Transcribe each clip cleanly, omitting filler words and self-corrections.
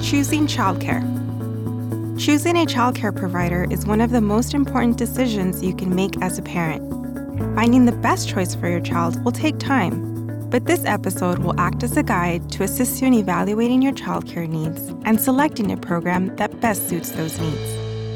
Choosing childcare. Choosing a childcare provider is one of the most important decisions you can make as a parent. Finding the best choice for your child will take time, but this episode will act as a guide to assist you in evaluating your childcare needs and selecting a program that best suits those needs.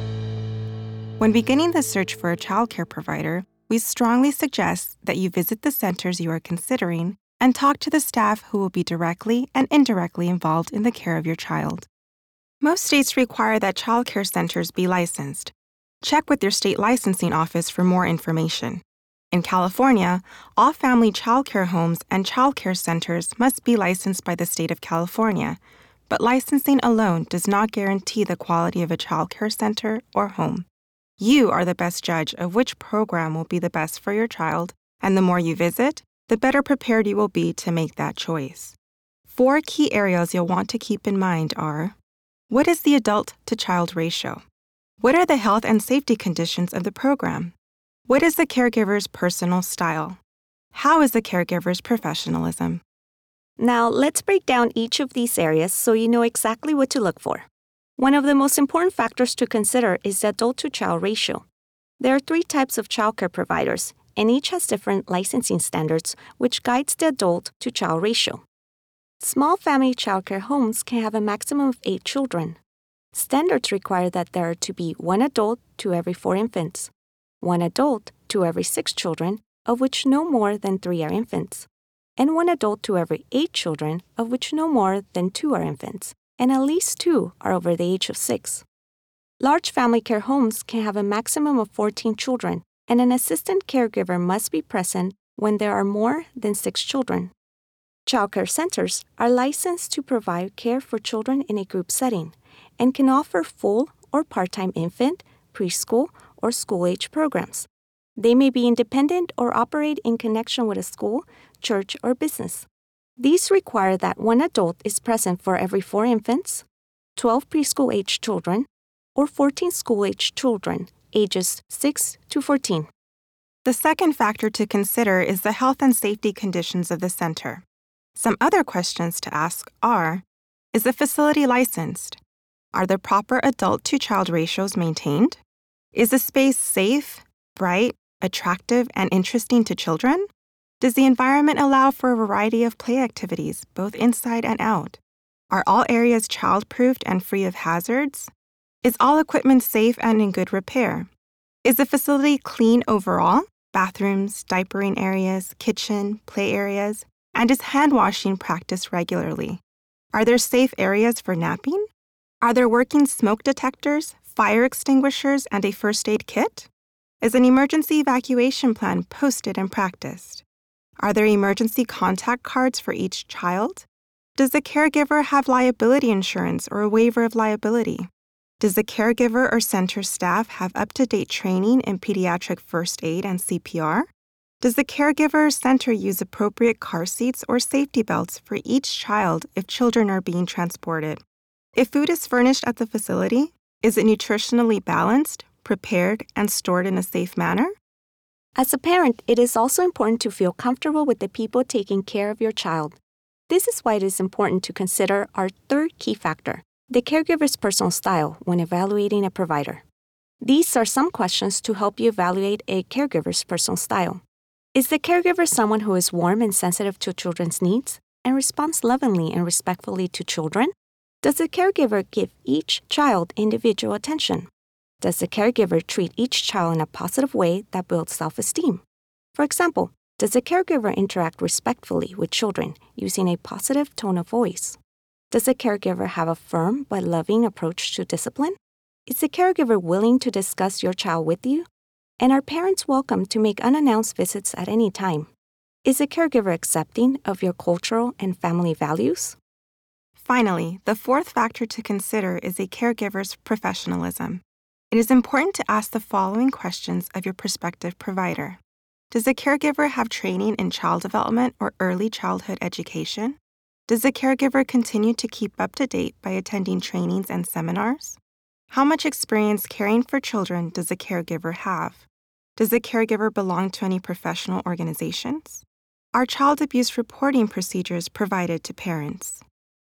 When beginning the search for a childcare provider, we strongly suggest that you visit the centers you are considering and talk to the staff who will be directly and indirectly involved in the care of your child. Most states require that childcare centers be licensed. Check with your state licensing office for more information. In California, all family childcare homes and childcare centers must be licensed by the state of California, but licensing alone does not guarantee the quality of a childcare center or home. You are the best judge of which program will be the best for your child, and the more you visit, the better prepared you will be to make that choice. 4 key areas you'll want to keep in mind are: what is the adult-to-child ratio? What are the health and safety conditions of the program? What is the caregiver's personal style? How is the caregiver's professionalism? Now, let's break down each of these areas so you know exactly what to look for. One of the most important factors to consider is the adult-to-child ratio. There are 3 types of childcare providers, and each has different licensing standards, which guides the adult-to-child ratio. Small family childcare homes can have a maximum of 8 children. Standards require that there are to be 1 adult to every 4 infants, 1 adult to every 6 children, of which no more than 3 are infants, and 1 adult to every 8 children, of which no more than 2 are infants, and at least 2 are over the age of 6. Large family care homes can have a maximum of 14 children, and an assistant caregiver must be present when there are more than 6 children. Childcare centers are licensed to provide care for children in a group setting and can offer full or part-time infant, preschool, or school-age programs. They may be independent or operate in connection with a school, church, or business. These require that 1 adult is present for every 4 infants, 12 preschool-age children, or 14 school-age children, ages 6 to 14. The second factor to consider is the health and safety conditions of the center. Some other questions to ask are: is the facility licensed? Are the proper adult-to-child ratios maintained? Is the space safe, bright, attractive, and interesting to children? Does the environment allow for a variety of play activities, both inside and out? Are all areas child-proofed and free of hazards? Is all equipment safe and in good repair? Is the facility clean overall? Bathrooms, diapering areas, kitchen, play areas? And is hand washing practiced regularly? Are there safe areas for napping? Are there working smoke detectors, fire extinguishers, and a first aid kit? Is an emergency evacuation plan posted and practiced? Are there emergency contact cards for each child? Does the caregiver have liability insurance or a waiver of liability? Does the caregiver or center staff have up-to-date training in pediatric first aid and CPR? Does the caregiver or center use appropriate car seats or safety belts for each child if children are being transported? If food is furnished at the facility, is it nutritionally balanced, prepared, and stored in a safe manner? As a parent, it is also important to feel comfortable with the people taking care of your child. This is why it is important to consider our third key factor, the caregiver's personal style, when evaluating a provider. These are some questions to help you evaluate a caregiver's personal style. Is the caregiver someone who is warm and sensitive to children's needs and responds lovingly and respectfully to children? Does the caregiver give each child individual attention? Does the caregiver treat each child in a positive way that builds self-esteem? For example, does the caregiver interact respectfully with children using a positive tone of voice? Does the caregiver have a firm but loving approach to discipline? Is the caregiver willing to discuss your child with you? And are parents welcome to make unannounced visits at any time? Is the caregiver accepting of your cultural and family values? Finally, the 4th factor to consider is a caregiver's professionalism. It is important to ask the following questions of your prospective provider. Does the caregiver have training in child development or early childhood education? Does the caregiver continue to keep up to date by attending trainings and seminars? How much experience caring for children does the caregiver have? Does the caregiver belong to any professional organizations? Are child abuse reporting procedures provided to parents?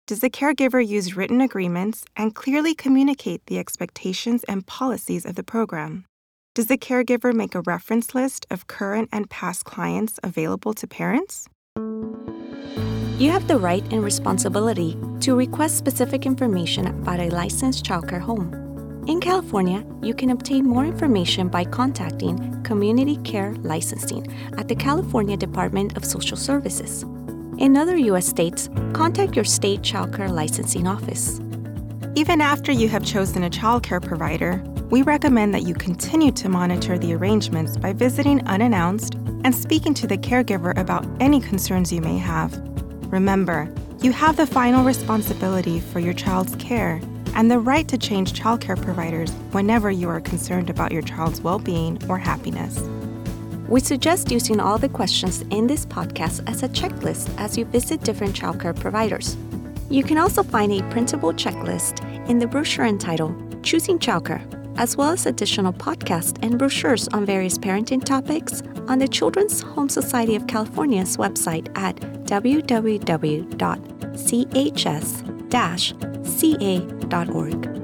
Does the caregiver use written agreements and clearly communicate the expectations and policies of the program? Does the caregiver make a reference list of current and past clients available to parents? You have the right and responsibility to request specific information about a licensed childcare home. In California, you can obtain more information by contacting Community Care Licensing at the California Department of Social Services. In other U.S. states, contact your state childcare licensing office. Even after you have chosen a childcare provider, we recommend that you continue to monitor the arrangements by visiting unannounced and speaking to the caregiver about any concerns you may have. Remember, you have the final responsibility for your child's care and the right to change childcare providers whenever you are concerned about your child's well-being or happiness. We suggest using all the questions in this podcast as a checklist as you visit different childcare providers. You can also find a printable checklist in the brochure entitled Choosing Childcare, as well as additional podcasts and brochures on various parenting topics on the Children's Home Society of California's website at www.chs-ca.org.